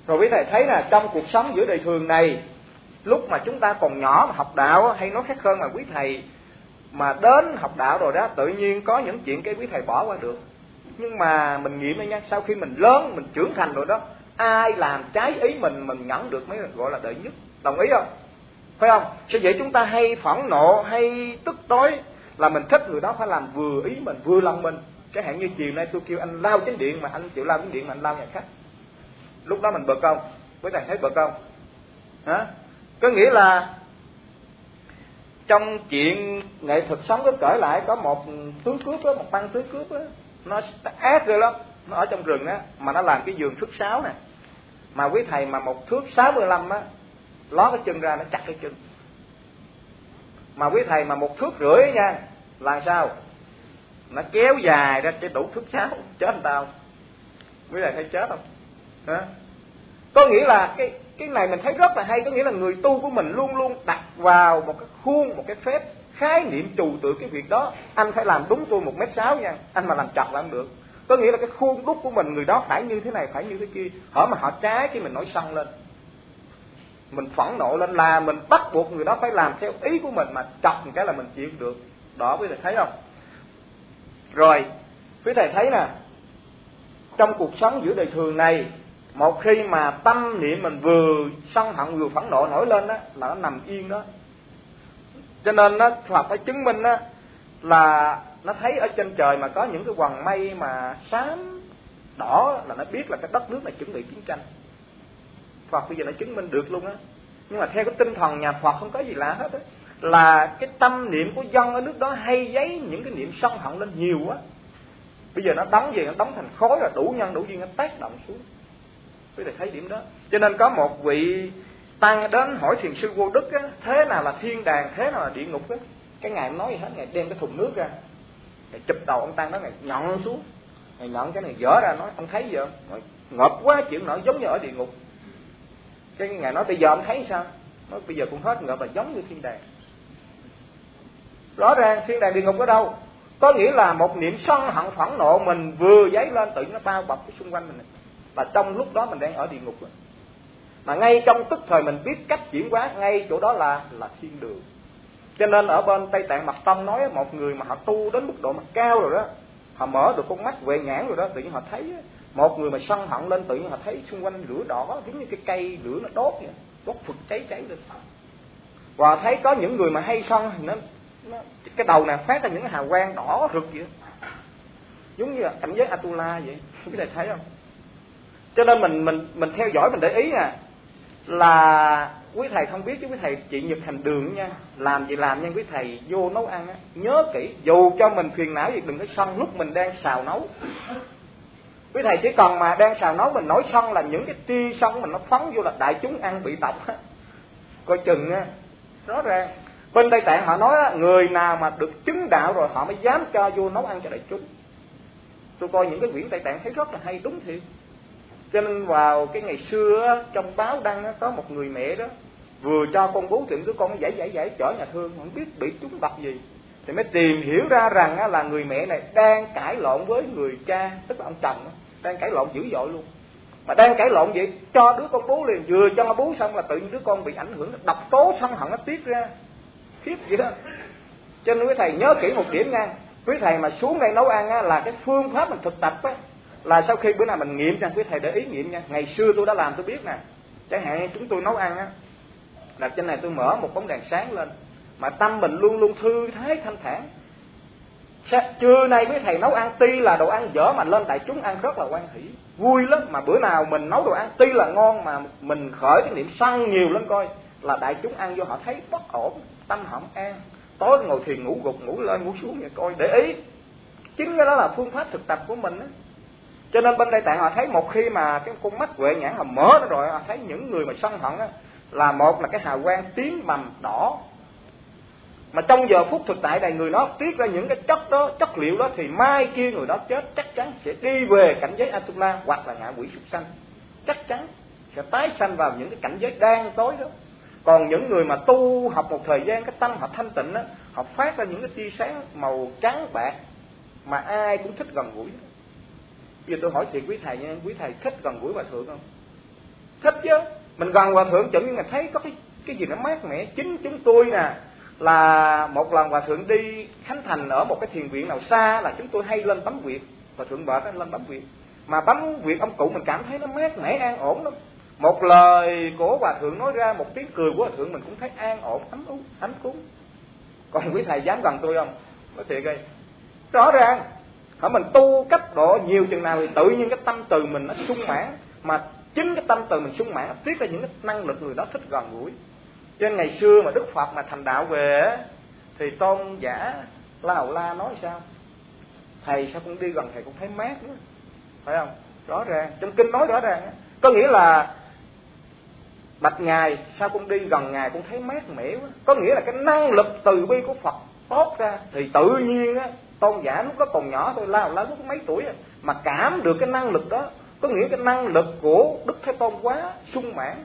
Rồi quý thầy thấy là trong cuộc sống giữa đời thường này, lúc mà chúng ta còn nhỏ mà học đạo, hay nói khác hơn là quý thầy mà đến học đạo rồi đó, tự nhiên có những chuyện cái quý thầy bỏ qua được. Nhưng mà mình nghiệm đây nha, sau khi mình lớn, mình trưởng thành rồi đó, ai làm trái ý mình nhận được mới gọi là đệ nhất. Đồng ý không? Phải không? Sao vậy chúng ta hay phẫn nộ, hay tức tối là mình thích người đó phải làm vừa ý mình, vừa lòng mình. Cái hạn như chiều nay tôi kêu anh lau chánh điện mà anh chịu lau chánh điện mà anh lau nhà khách. Lúc đó mình bực không? Quý thầy thấy bực không? Hả? Có nghĩa là trong chuyện nghệ thuật sống có kể lại có một tướng cướp đó, một băng tướng cướp đó, nó ác rồi lắm, nó ở trong rừng á, mà nó làm cái giường thước 6 nè, mà quý thầy mà một thước 65 á, ló cái chân ra nó chặt cái chân, mà quý thầy mà một thước rưỡi nha, là sao? Nó kéo dài ra cái đủ thước 6, chết làm tao. Quý thầy thấy chết không? Hả? Có nghĩa là cái này mình thấy rất là hay, có nghĩa là người tu của mình luôn luôn đặt vào một cái khuôn, một cái phép khái niệm trừu tượng cái việc đó. Anh phải làm đúng tôi 1m6 nha, anh mà làm chặt là không được. Có nghĩa là cái khuôn đúc của mình, người đó phải như thế này, phải như thế kia. Hở mà họ trái cái mình nổi sân lên, mình phẫn nộ lên là mình bắt buộc người đó phải làm theo ý của mình, mà chọc một cái là mình chịu được. Đó quý thầy thấy không? Rồi quý thầy thấy nè, trong cuộc sống giữa đời thường này, một khi mà tâm niệm mình vừa sân hận vừa phẫn nộ nổi lên đó, là nó nằm yên đó. Cho nên đó, Phật phải chứng minh đó, là nó thấy ở trên trời mà có những cái quầng mây mà xám đỏ là nó biết là cái đất nước này chuẩn bị chiến tranh. Phật bây giờ nó chứng minh được luôn á. Nhưng mà theo cái tinh thần nhà Phật không có gì lạ hết á, là cái tâm niệm của dân ở nước đó hay dấy những cái niệm sân hận lên nhiều quá. Bây giờ nó đóng về, nó đóng thành khối là đủ nhân đủ duyên, nó tác động xuống. Quý thầy thấy điểm đó. Cho nên có một vị tăng đến hỏi thiền sư Vô Đức á, thế nào là thiên đàng, thế nào là địa ngục á. Cái ngài nói gì hết, ngài đem cái thùng nước ra, ngài chụp đầu ông tăng đó, ngài nhọn xuống, ngài nhọn cái này dở ra, nói ông thấy gì không? Nói, ngợp quá chịu nổi, giống như ở địa ngục. Cái ngài nói bây giờ ông thấy sao? Nói bây giờ cũng hết ngợp là giống như thiên đàng. Rõ ràng thiên đàng địa ngục ở đâu? Có nghĩa là một niệm sân hận phẫn nộ mình vừa dấy lên, tự nó bao bọc cái xung quanh mình này. Và trong lúc đó mình đang ở địa ngục rồi. Mà ngay trong tức thời mình biết cách chuyển hóa, ngay chỗ đó là thiên đường. Cho nên ở bên Tây Tạng Mật Tông nói một người mà họ tu đến mức độ mà cao rồi đó, họ mở được con mắt huệ nhãn rồi đó, tự nhiên họ thấy một người mà sân hận lên, tự nhiên họ thấy xung quanh lửa đỏ giống như cái cây lửa nó đốt vậy, đốt phực cháy lên. Và thấy có những người mà hay sân thì nó cái đầu này phát ra những hào quang đỏ rực vậy, giống như là cảnh giới Atula vậy. Cái này thấy không? Cho nên mình theo dõi, mình để ý là quý thầy không biết chứ quý thầy chị Nhật Thành Đường nha, làm gì làm nha, quý thầy vô nấu ăn á, nhớ kỹ, dù cho mình phiền não gì đừng có sân lúc mình đang xào nấu. Quý thầy chỉ cần mà đang xào nấu mình nổi sân là những cái tia sân mình nó phóng vô là đại chúng ăn bị độc á, coi chừng á. Rõ ràng bên Tây Tạng họ nói á, người nào mà được chứng đạo rồi họ mới dám cho vô nấu ăn cho đại chúng. Tôi coi những cái quyển Tây Tạng thấy rất là hay, đúng thiệt. Cho nên vào cái ngày xưa trong báo đăng có một người mẹ đó vừa cho con bú chuyện đứa con nó giải chở nhà thương, không biết bị trúng độc gì, thì mới tìm hiểu ra rằng là người mẹ này đang cãi lộn với người cha, tức là ông chồng, đang cãi lộn dữ dội luôn. Mà đang cãi lộn vậy cho đứa con bú liền, vừa cho nó bú xong là tự nhiên đứa con bị ảnh hưởng, độc tố sân hận nó tiết ra khiếp vậy đó. Cho nên quý thầy nhớ kỹ một điểm nha, quý thầy mà xuống đây nấu ăn á, là cái phương pháp mình thực tập á, là sau khi bữa nào mình nghiệm nha, quý thầy để ý nghiệm nha. Ngày xưa tôi đã làm tôi biết nè, chẳng hạn chúng tôi nấu ăn á, là trên này tôi mở một bóng đèn sáng lên, mà tâm mình luôn luôn thư thái thanh thản. Trưa nay quý thầy nấu ăn tuy là đồ ăn dở mà lên đại chúng ăn rất là hoan hỷ, vui lắm. Mà bữa nào mình nấu đồ ăn tuy là ngon mà mình khởi cái niệm sân nhiều lên coi, là đại chúng ăn vô họ thấy bất ổn, tâm họ không an. Tối ngồi thiền ngủ gục, ngủ lên ngủ xuống vậy coi, để ý. Chính cái đó là phương pháp thực tập của mình á. Cho nên bên Tây Tạng họ thấy một khi mà cái con mắt huệ nhãn họ mở nó rồi, họ thấy những người mà sân hận á, là một là cái hào quang tím mầm đỏ, mà trong giờ phút thực tại này người đó tiết ra những cái chất đó, chất liệu đó, thì mai kia người đó chết chắc chắn sẽ đi về cảnh giới Atula hoặc là ngạ quỷ súc sanh, chắc chắn sẽ tái sanh vào những cái cảnh giới đen tối đó. Còn những người mà tu học một thời gian, cái tâm họ thanh tịnh đó, họ phát ra những cái tia sáng màu trắng bạc mà ai cũng thích gần gũi. Bây giờ tôi hỏi thiệt quý thầy nha, quý thầy thích gần gũi hòa thượng không? thích chứ. Mình gần hòa thượng chừng nhưng mà thấy có cái gì nó mát mẻ. Chính chúng tôi nè, là một lần hòa thượng đi khánh thành ở một cái thiền viện nào xa, là chúng tôi hay lên bấm huyệt. Hòa thượng vợ lên bấm huyệt, mà bấm huyệt ông cụ mình cảm thấy nó mát mẻ an ổn lắm. Một lời của hòa thượng nói ra, một tiếng cười của hòa thượng mình cũng thấy an ổn, ấm cúng. Còn quý thầy dám gần tôi không? Nói thiệt đây, rõ ràng hả, mình tu cấp độ nhiều chừng nào thì tự nhiên cái tâm từ mình nó sung mãn, mà chính cái tâm từ mình sung mãn tiết ra những cái năng lực người đó thích gần gũi. Cho nên ngày xưa mà Đức Phật mà thành đạo về thì tôn giả La Hầu La nói sao? Thầy sao cũng đi gần thầy cũng thấy mát nữa, phải không? Rõ ràng trong kinh nói rõ ràng, có nghĩa là bạch ngài sao cũng đi gần ngài cũng thấy mát mẻ quá. Có nghĩa là cái năng lực từ bi của Phật tốt ra thì tự nhiên á, tôn giả lúc đó còn nhỏ thôi, La Hầu La lúc có mấy tuổi mà cảm được cái năng lực đó. Có nghĩa cái năng lực của Đức Thế Tôn quá sung mãn.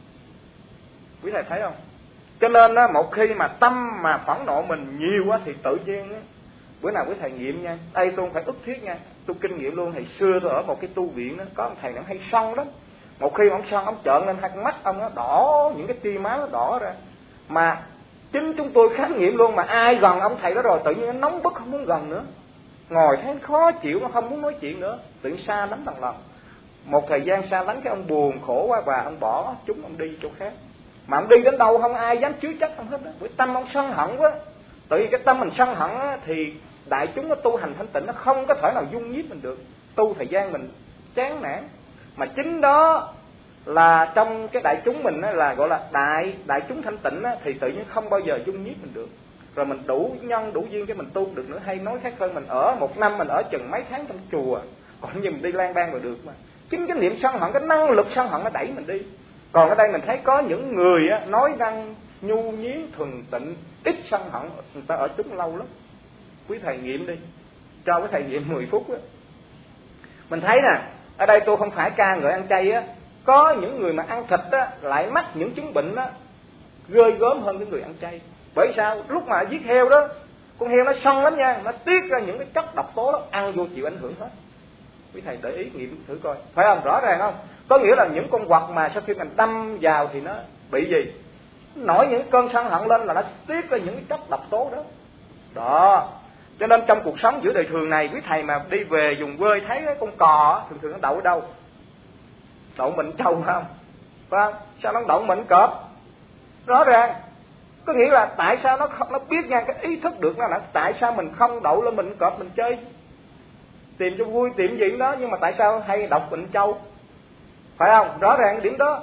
Quý thầy thấy không? Cho nên á, một khi mà tâm mà phẫn nộ mình nhiều quá thì tự nhiên á, bữa nào quý thầy nghiệm nha, đây tôi không phải ức thiết nha, tôi kinh nghiệm luôn. Hồi xưa tôi ở một cái tu viện đó, có ông thầy nó hay sân lắm. Một khi ông sân, ông trợn lên hai con mắt ông nó đỏ, những cái tia máu nó đỏ ra. Mà chính chúng tôi khám nghiệm luôn, mà ai gần ông thầy đó rồi tự nhiên nó nóng bức không muốn gần nữa, ngồi thấy khó chịu mà không muốn nói chuyện nữa, tự nhiên xa lánh bằng lòng. Một thời gian xa lánh cái ông buồn khổ quá và ông bỏ chúng, ông đi chỗ khác. Mà ông đi đến đâu không ai dám chứa chấp ông hết đó, bởi tâm ông sân hận quá. Tại vì cái tâm mình sân hận á, thì đại chúng nó tu hành thanh tịnh nó không có thể nào dung nhiếp mình được, tu thời gian mình chán nản. Mà chính đó là trong cái đại chúng mình á, là gọi là đại chúng thanh tịnh á, thì tự nhiên không bao giờ dung nhiếp mình được. Rồi mình đủ nhân đủ duyên cái mình tu được nữa. Hay nói khác hơn, mình ở một năm mình ở chừng mấy tháng trong chùa, còn như mình đi lang bang rồi được mà. Chính cái niệm sân hận, cái năng lực sân hận nó đẩy mình đi. Còn ở đây mình thấy có những người á, nói năng nhu nhuyến thuần tịnh, ít sân hận, người ta ở chúng lâu lắm. Quý thầy nghiệm đi, cho quý thầy nghiệm 10 phút á. Mình thấy nè, ở đây tôi không phải ca ngợi ăn chay á, có những người mà ăn thịt á lại mắc những chứng bệnh á ghê gớm hơn những người ăn chay. Bởi sao? Lúc mà giết heo đó, con heo nó sân lắm nha, nó tiết ra những cái chất độc tố đó, ăn vô chịu ảnh hưởng hết. Quý thầy để ý nghiệm thử coi, phải không? Rõ ràng không? Có nghĩa là những con vật mà sau khi mình đâm vào thì nó bị gì? Nổi những cơn sân hận lên là nó tiết ra những cái chất độc tố đó. Đó. Cho nên trong cuộc sống giữa đời thường này, quý thầy mà đi về vùng quê thấy cái con cò thường thường nó đậu ở đâu? Đậu mình trâu không? Phải không? Sao nó đậu mình cọp? Rõ ràng. Có nghĩa là tại sao nó biết nha, cái ý thức được nó là tại sao mình không đậu lên mình cọp mình chơi, tìm cho vui, tìm gì đó, nhưng mà tại sao hay đọc bệnh trâu? Phải không? Rõ ràng điểm đó.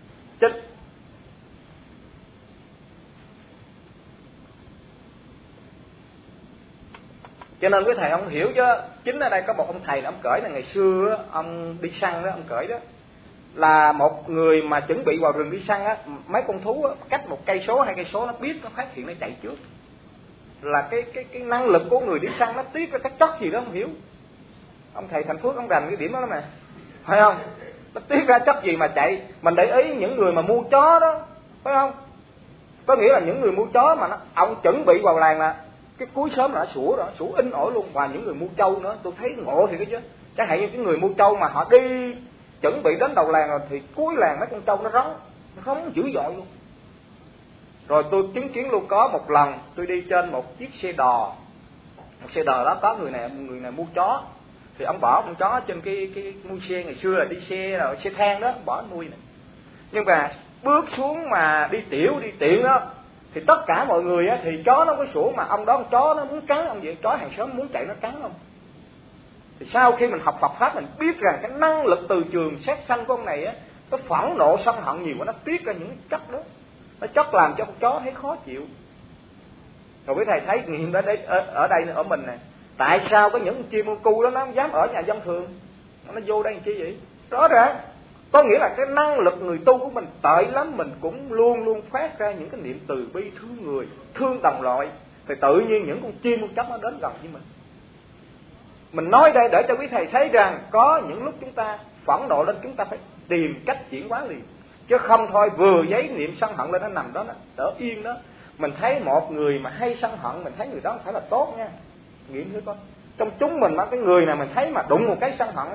Cho nên quý thầy ông hiểu chứ. Chính ở đây có một ông thầy là ông kể là ngày xưa ông đi săn đó, ông kể đó là một người mà chuẩn bị vào rừng đi săn á, mấy con thú á, cách 1 cây số 2 cây số nó biết, nó phát hiện nó chạy trước. Là cái năng lực của người đi săn nó tiết ra cái chất gì đó không hiểu. Ông thầy Thành Phước ông rành cái điểm đó lắm mà, phải không? Nó tiết ra chất gì mà chạy. Mình để ý những người mà mua chó đó, phải không? Có nghĩa là những người mua chó mà ông chuẩn bị vào làng là cái cuối sớm là sủa rồi, sủa in ỏi luôn. Và những người mua trâu nữa, tôi thấy ngộ thì cái chứ. Chẳng hạn như cái người mua trâu mà họ đi chuẩn bị đến đầu làng rồi thì cuối làng mấy con trâu nó rống dữ dội luôn. Rồi tôi chứng kiến luôn, có một lần tôi đi trên một chiếc xe đò. Một xe đò đó có người này mua chó, thì ông bỏ con chó trên cái mui xe. Ngày xưa là đi xe thang đó, bỏ nuôi này. Nhưng mà bước xuống mà đi tiểu đi tiện đó thì tất cả mọi người á, thì chó nó có sủa, mà ông đó con chó nó muốn cắn ông vậy, chó hàng xóm muốn chạy nó cắn không. Thì sau khi mình học Phật pháp mình biết rằng cái năng lực từ trường sát sanh của ông này á, nó phẫn nộ sân hận nhiều quá, nó tiết ra những cái chất đó, nó chất làm cho con chó thấy khó chịu. Rồi quý thầy thấy nghiệm ở đây ở mình nè, tại sao có những chim con cu đó nó không dám ở nhà dân thường, nó vô đây làm chi vậy? Rõ ràng có nghĩa là cái năng lực người tu của mình tệ lắm, mình cũng luôn luôn phát ra những cái niệm từ bi, thương người, thương đồng loại, thì tự nhiên những con chim con chóc nó đến gần với mình. Mình nói đây để cho quý thầy thấy rằng có những lúc chúng ta phẫn nộ lên, chúng ta phải tìm cách chuyển hóa liền, chứ không thôi vừa giấy niệm sân hận lên nó nằm đó, nó đỡ yên đó. Mình thấy một người mà hay sân hận, mình thấy người đó không phải là tốt nha. Nghiệm thử coi, trong chúng mình mà cái người nào mình thấy mà đụng một cái sân hận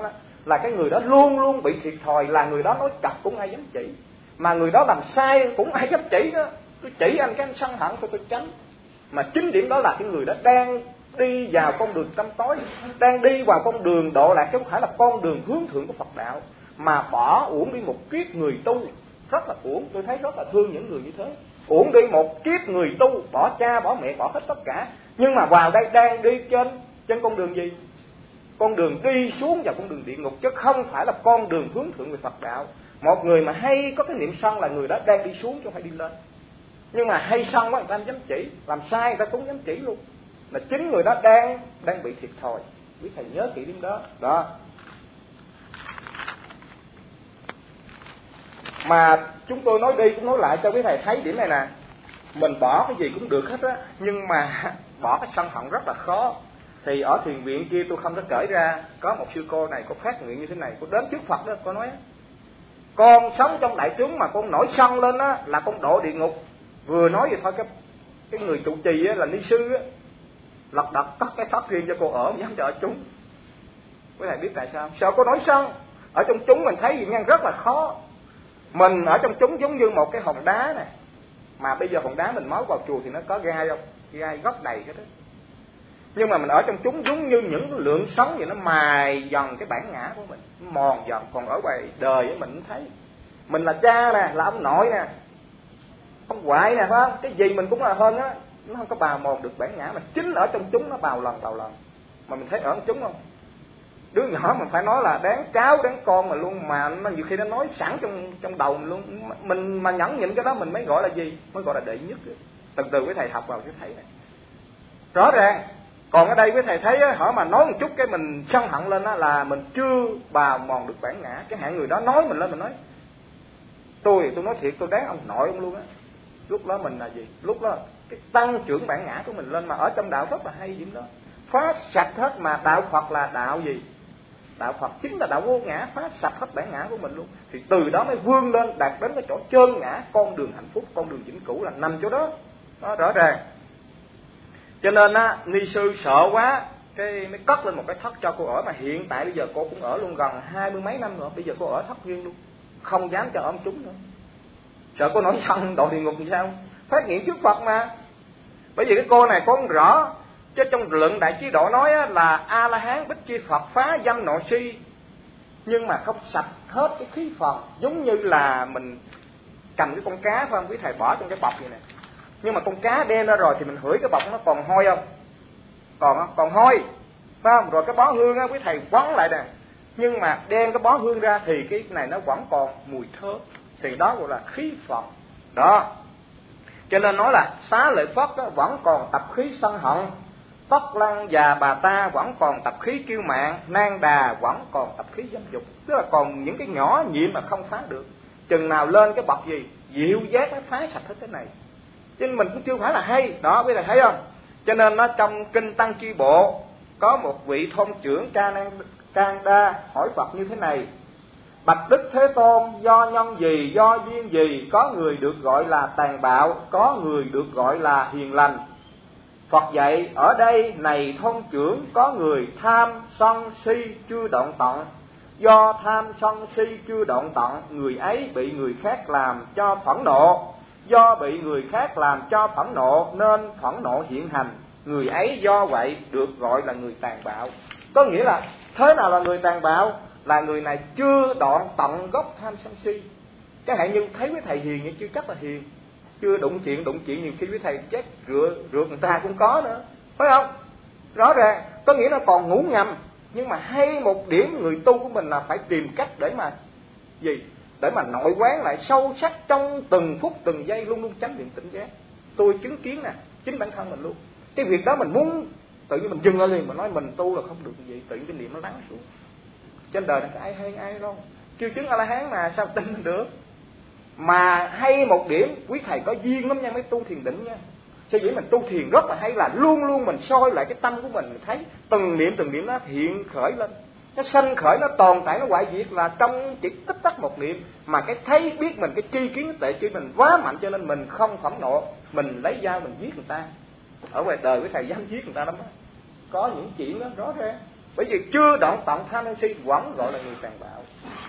là cái người đó luôn luôn bị thiệt thòi, là người đó nói cặp cũng ai dám chỉ, mà người đó làm sai cũng ai dám chỉ đó. Tôi chỉ anh cái anh sân hận tôi tránh. Mà chính điểm đó là cái người đó đang đi vào con đường tăm tối, đang đi vào con đường độ lạc, chứ không phải là con đường hướng thượng của Phật đạo, mà bỏ uổng đi một kiếp người tu. Rất là uổng, tôi thấy rất là thương những người như thế. Uổng đi một kiếp người tu, bỏ cha bỏ mẹ bỏ hết tất cả, nhưng mà vào đây đang đi trên con đường gì? Con đường đi xuống vào con đường địa ngục, chứ không phải là con đường hướng thượng về Phật đạo. Một người mà hay có cái niệm sân là người đó đang đi xuống chứ không phải đi lên. Nhưng mà hay sân quá người ta không dám chỉ, làm sai người ta cũng dám chỉ luôn, là chính người đó đang bị thiệt thòi. Quý thầy nhớ kỹ điểm đó. Đó. Mà chúng tôi nói đi cũng nói lại cho quý thầy thấy điểm này nè. Mình bỏ cái gì cũng được hết á, nhưng mà bỏ cái sân hận rất là khó. Thì ở thiền viện kia tôi không có kể ra, có một sư cô này có phát nguyện như thế này, cô đến trước Phật đó, cô nói: con sống trong đại chúng mà con nổi sân lên á là con độ địa ngục. Vừa nói vậy thôi, cái người trụ trì á, là ni sư á, lật đật cất cái thất riêng cho cô ở, dám cho ở chúng. Quý thầy biết tại sao? Sợ cô nổi sân. Ở trong chúng mình thấy gì nha, rất là khó. Mình ở trong chúng giống như một cái hòn đá này, mà bây giờ hòn đá mình mới vào chùa thì nó có gai không? Gai gốc đầy cái đó. Nhưng mà mình ở trong chúng giống như những lượng sống vậy, nó mài dần cái bản ngã của mình, mòn dần. Còn ở ngoài đời ấy mình thấy mình là cha nè, là ông nội nè, ông ngoại nè, phải không? Cái gì mình cũng là hơn á, nó không có bào mòn được bản ngã. Mà chính ở trong chúng nó bào lần. Mà mình thấy ở trong chúng không? Đứa nhỏ mình phải nói là đáng cháu đáng con mà luôn, mà nó nhiều khi nó nói sẵn trong đầu mình luôn. Mình mà nhẫn nhịn cái đó mình mới gọi là gì? Mới gọi là đệ nhất. Từ từ quý thầy học vào sẽ thấy này. Rõ ràng. Còn ở đây quý thầy thấy á, hỏi mà nói một chút cái mình sân hận lên á, là mình chưa bào mòn được bản ngã. Cái hạng người đó nói mình lên, mình nói tôi nói thiệt, tôi đáng ông nội ông luôn á. Lúc đó mình là gì? Lúc đó cái tăng trưởng bản ngã của mình lên. Mà ở trong đạo rất là hay điểm đó, phá sạch hết. Mà đạo Phật là đạo gì? Đạo Phật chính là đạo vô ngã, phá sạch hết bản ngã của mình luôn. Thì từ đó mới vươn lên đạt đến cái chỗ chân ngã, con đường hạnh phúc, con đường vĩnh cửu là nằm chỗ đó. Đó, rõ ràng. Cho nên á, ni sư sợ quá, cái mới cất lên một cái thất cho cô ở. Mà hiện tại bây giờ cô cũng ở luôn gần 20 mấy năm nữa. Bây giờ cô ở thất riêng luôn, không dám cho ông chúng nữa. Sợ cô nổi sân độ địa ngục thì sao? Phát nguyện trước Phật mà. Bởi vì cái cô này có rõ, chứ trong luận Đại Chí Độ nói là A-la-hán bích chi Phật phá dâm nội si, nhưng mà không sạch hết cái khí Phật. Giống như là mình cầm cái con cá, phải không? Quý thầy bỏ trong cái bọc vậy nè, nhưng mà con cá đem ra rồi thì mình hửi cái bọc nó còn hôi không? Còn hôi, phải không? Rồi cái bó hương á, quý thầy quấn lại nè, nhưng mà đem cái bó hương ra thì cái này nó vẫn còn mùi thơm. Thì đó gọi là khí Phật. Đó. Cho nên nói là Xá Lợi Phất vẫn còn tập khí sân hận, Tất Lăng và Bà Ta vẫn còn tập khí kiêu mạn, Nan Đà vẫn còn tập khí dâm dục. Tức là còn những cái nhỏ nhiệm mà không phá được. Chừng nào lên cái bậc gì diệu giác nó phá sạch hết cái này. Cho nên mình cũng chưa phải là hay. Đó, bây giờ thấy không? Cho nên nó trong Kinh Tăng Chi Bộ có một vị thôn trưởng Can Đa hỏi Phật như thế này: Bạch Đức Thế Tôn, do nhân gì, do duyên gì, có người được gọi là tàn bạo, có người được gọi là hiền lành? Phật dạy ở đây này thôn trưởng, có người tham sân si chưa đoạn tận. Do tham sân si chưa đoạn tận, người ấy bị người khác làm cho phẫn nộ. Do bị người khác làm cho phẫn nộ nên phẫn nộ hiện hành. Người ấy do vậy được gọi là người tàn bạo. Có nghĩa là thế nào là người tàn bạo? Là người này chưa đoạn tận gốc tham sân si. Cái hạn như thấy với thầy hiền nhưng chưa chắc là hiền. Chưa đụng chuyện nhiều khi với thầy chết rượt người ta cũng có nữa, phải không? Rõ ràng, có nghĩa là còn ngủ ngầm. Nhưng mà hay một điểm người tu của mình là phải tìm cách để mà gì? Để mà nội quán lại sâu sắc trong từng phút từng giây, luôn luôn chánh niệm tỉnh giác. Tôi chứng kiến nè, chính bản thân mình luôn. Cái việc đó mình muốn tự nhiên mình dừng lại liền, mà nói mình tu là không được như vậy, tự nhiên cái niệm nó lắng xuống. Trên đời này có ai hay ai đâu, chưa chứng A-la-hán mà sao tin mình được. Mà hay một điểm, quý thầy có duyên lắm nha, mới tu thiền định nha. Sở dĩ mình tu thiền rất là hay là luôn luôn mình soi lại cái tâm của mình thấy từng niệm nó hiện khởi lên. Nó sanh khởi, nó tồn tại, nó hoại diệt là trong chỉ tích tắc một niệm. Mà cái thấy biết mình, cái tri kiến tệ tri mình quá mạnh cho nên mình không phẫn nộ, mình lấy dao mình giết người ta. Ở ngoài đời quý thầy dám giết người ta lắm đó. Có những chuyện đó rõ ràng. Bởi vì chưa đoạn tận tham sân si vẫn gọi là người tàn bạo.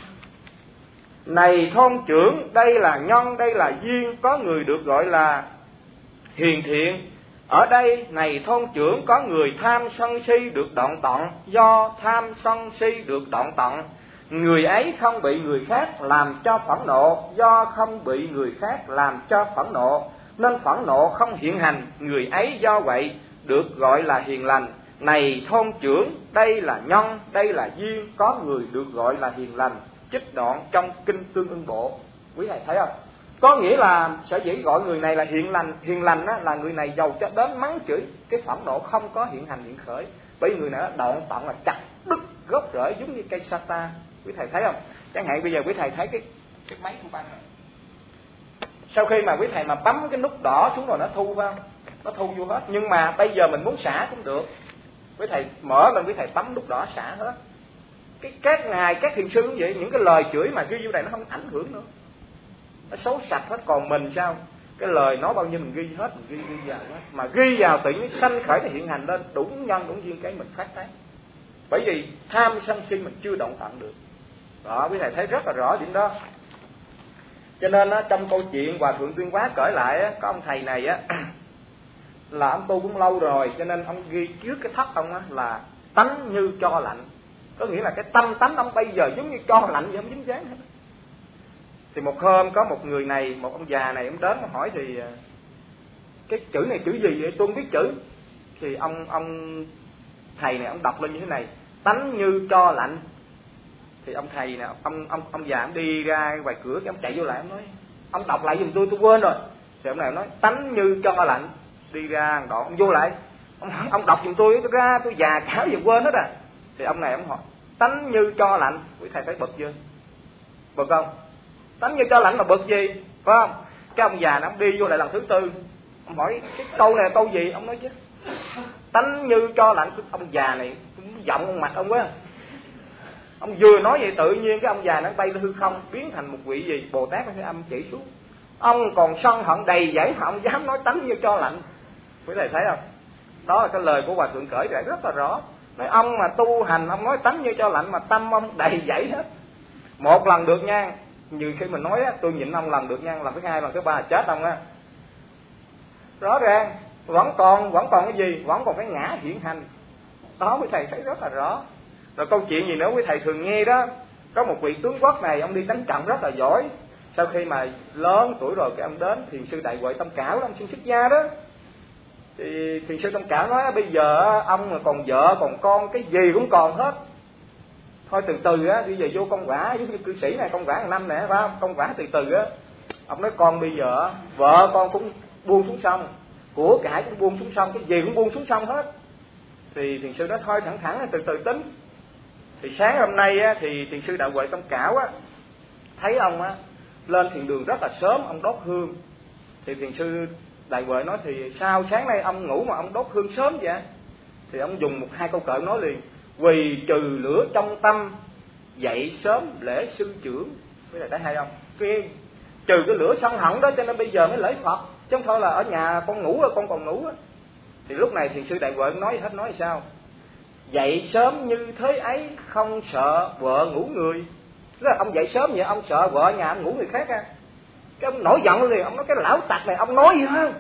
Này thôn trưởng, đây là nhân, đây là duyên, có người được gọi là hiền thiện. Ở đây này thôn trưởng, có người tham sân si được đoạn tận, do tham sân si được đoạn tận, người ấy không bị người khác làm cho phẫn nộ, do không bị người khác làm cho phẫn nộ nên phẫn nộ không hiện hành, người ấy do vậy được gọi là hiền lành. Này thôn trưởng, đây là nhân, đây là duyên, có người được gọi là hiền lành. Trích đoạn trong Kinh Tương Ưng Bộ. Quý thầy thấy không? Có nghĩa là sở dĩ gọi người này là hiền lành á, là người này giàu cho đến mắng chửi, cái phẫn nộ không có hiện hành hiện khởi. Bởi vì người này đoạn tận là chặt đứt gốc rễ, giống như cây sata. Quý thầy thấy không? Chẳng hạn bây giờ quý thầy thấy cái máy thu băng này. Sau khi mà quý thầy mà bấm cái nút đỏ xuống rồi nó thu vào, nó thu vô hết. Nhưng mà bây giờ mình muốn xả cũng được. Quý thầy mở lên, quý thầy bấm nút đỏ xả hết. Các ngài, các thiền sư cũng vậy, những cái lời chửi mà ghi vô đây nó không ảnh hưởng nữa, nó xấu sạch hết. Còn mình sao? Cái lời nói bao nhiêu mình ghi hết, mình ghi vào hết. Mà ghi vào tự nhiên sanh khởi nó hiện hành lên, đủ nhân đủ duyên cái mình phát tán. Bởi vì tham sân si mình chưa động tận được. Đó, quý thầy thấy rất là rõ điểm đó. Cho nên á, trong câu chuyện Hòa Thượng Tuyên Hóa kể lại á, có ông thầy này á là ông tu cũng lâu rồi, cho nên ông ghi trước cái thất ông á là tánh như tro lạnh. Có nghĩa là cái tâm tánh ông bây giờ giống như tro lạnh vậy, không dính dáng hết. Thì một hôm có một người này, một ông già này, ông đến hỏi thì cái chữ này chữ gì vậy? Tôi không biết chữ. Thì ông thầy này ông đọc lên như thế này: tánh như tro lạnh. Thì ông thầy này, ông già ông đi ra ngoài cửa, cái ông chạy vô lại, ông nói: ông đọc lại giùm tôi quên rồi. Thì ông này ông nói: tánh như tro lạnh. Đi ra đoạn ông vô lại, ông đọc giùm tôi ra, tôi già cáo giờ quên hết à. Thì ông này ông hỏi: tánh như tro lạnh. Quý thầy thấy bực chưa? Bực không? Tánh như tro lạnh là bực gì, phải không? Cái ông già này ông đi vô lại lần thứ tư, ông hỏi cái câu này là câu gì? Ông nói chứ tánh như tro lạnh. Ông già này giọng ông mặt ông quá. Ông vừa nói vậy tự nhiên cái ông già nó bay hư không, biến thành một vị gì Bồ Tát Thế Âm chỉ xuống. Ông còn sân hận đầy dẫy mà ông dám nói tánh như tro lạnh. Quý thầy thấy không? Đó là cái lời của Hòa Thượng kể lại rất là rõ. Nói ông mà tu hành, ông nói tánh như tro lạnh mà tâm ông đầy dẫy hết. Một lần được nha, như khi mình nói á, tôi nhịn ông lần được nha, lần thứ hai, lần thứ ba chết ông á. Rõ ràng vẫn còn cái gì? Vẫn còn cái ngã hiện hành. Đó quý thầy thấy rất là rõ. Rồi câu chuyện gì nữa quý thầy thường nghe đó, có một vị tướng quốc này, ông đi đánh trận rất là giỏi. Sau khi mà lớn tuổi rồi cái ông đến thiền sư Đại Huệ Tâm Cảo đó, ông xin xuất gia đó. Thì thiền sư Tâm Cảo nói: bây giờ ông mà còn vợ còn con, cái gì cũng còn hết, thôi từ từ á, bây giờ vô công quả, giống như cư sĩ này công quả hàng năm nè, phải không? Công quả từ từ á. Ông nói: con bây giờ vợ con cũng buông xuống sông, của cải cũng buông xuống sông, cái gì cũng buông xuống sông hết. Thì thiền sư nói: thôi thẳng từ từ tính. Thì sáng hôm nay á, thì thiền sư Đại Huệ Tâm Cảo á, thấy ông á lên thiền đường rất là sớm, ông đốt hương. Thì thiền sư Đại Huệ nói: thì sao sáng nay ông ngủ mà ông đốt hương sớm vậy? Thì ông dùng một hai câu kệ nói liền: vì trừ lửa trong tâm, dậy sớm lễ sư trưởng. Cái này thấy hay không? Cái trừ cái lửa sân hận đó cho nên bây giờ mới lễ Phật, chứ không thôi là ở nhà con ngủ con còn ngủ á. Thì lúc này thiền sư Đại Huệ nói hết, nói sao? Dậy sớm như thế ấy, không sợ vợ ngủ người. Tức là ông dậy sớm vậy, ông sợ vợ nhà ông ngủ người khác á. Cái ông nổi giận liền, ông nói: cái lão tặc này ông nói gì không?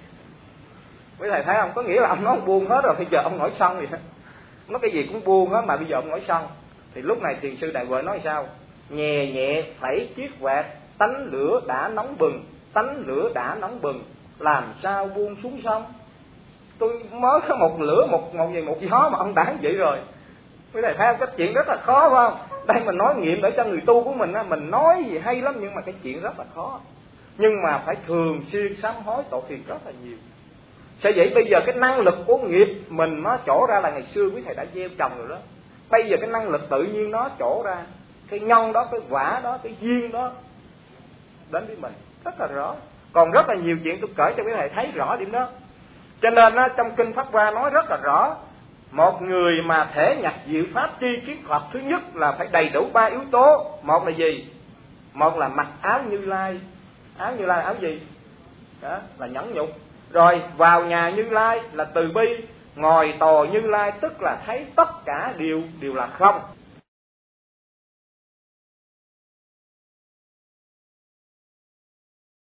Quý thầy thấy không? Có nghĩa là ông nói ông buông hết rồi, bây giờ ông nổi sân vậy. Nói cái gì cũng buông hết mà bây giờ ông nổi sân. Thì lúc này thiền sư Đại Huệ nói sao? Nhẹ nhẹ phẩy chiếc quạt, tánh lửa đã nóng bừng, tánh lửa đã nóng bừng, làm sao buông xuống sông? Tôi mới có một lửa, một gió mà ông đã vậy rồi. Quý thầy thấy không? Cái chuyện rất là khó, phải không? Đây mình nói nghiệm để cho người tu của mình á, mình nói gì hay lắm nhưng mà cái chuyện rất là khó. Nhưng mà phải thường xuyên sám hối tội thiệt rất là nhiều. Sẽ vậy bây giờ cái năng lực của nghiệp mình nó trổ ra là ngày xưa quý thầy đã gieo trồng rồi đó. Bây giờ cái năng lực tự nhiên nó trổ ra, cái nhân đó, cái quả đó, cái duyên đó đến với mình rất là rõ. Còn rất là nhiều chuyện tôi kể cho quý thầy thấy rõ điểm đó. Cho nên á, trong Kinh Pháp Hoa nói rất là rõ, một người mà thể nhập diệu pháp tri kiến Phật, thứ nhất là phải đầy đủ 3 yếu tố. Một là gì? Một là mặc áo Như Lai. Áo Như Lai áo gì? Đó là nhẫn nhục. Rồi vào nhà Như Lai là từ bi. ngồi tồ Như Lai tức là thấy tất cả đều là không.